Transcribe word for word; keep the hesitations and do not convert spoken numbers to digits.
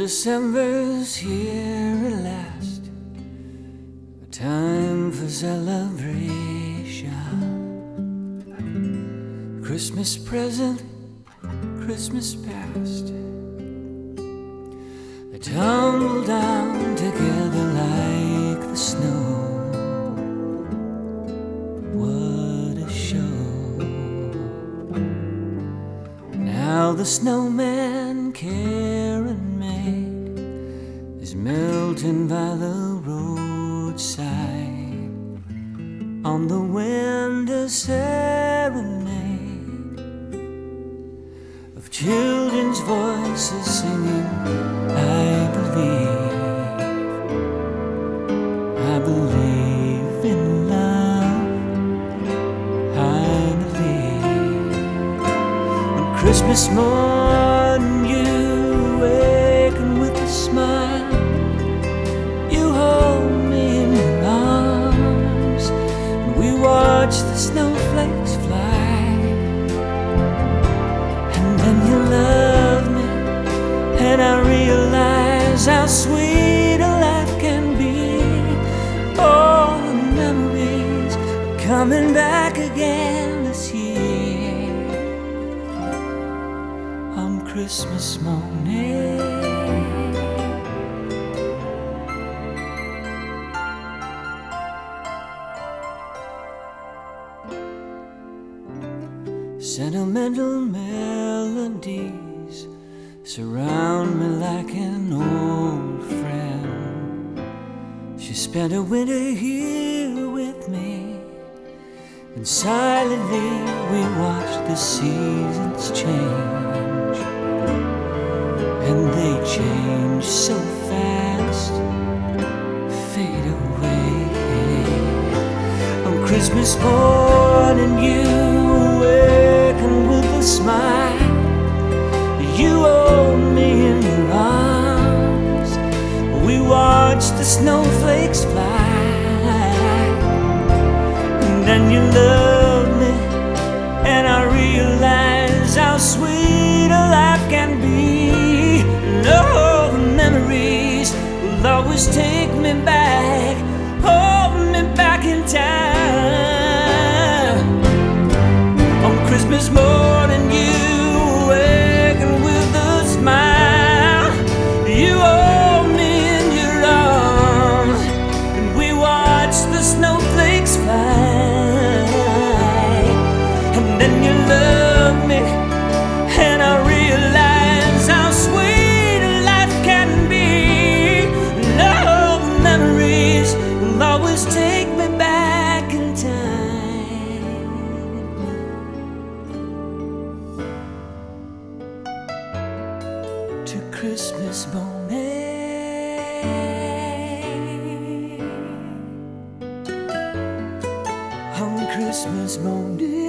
December's here at last, a time for celebration. Christmas present, Christmas past, they tumble down together like the snow. What a show! Now the snowman Karen made is melting by the roadside. On the wind a serenade of children's voices singing, I believe, I believe in love, I believe. On Christmas morning you awaken with a smile, you hold me in your arms, and we watch the snowflakes fly. And then you love me, and I realize how sweet a life can be. All the memories are coming back again this year on Christmas morning. Sentimental melodies surround me like an old friend. She spent a winter here with me, and silently we watched the seasons change. And they change so fast, fade away. On Christmas morning you awaken with a smile, you hold me in your arms, we watch the snowflakes fly. And then you love me, and I realize how sweet a life can be. And all the memories will always take me back, hold me back in time. On Christmas morning you awaken with a smile, you hold me in your arms, and we watch the snowflakes fly. And then you love me, and I realize how sweet a life can be. And all the memories will always take me back in time to Christmas morning, on Christmas morning.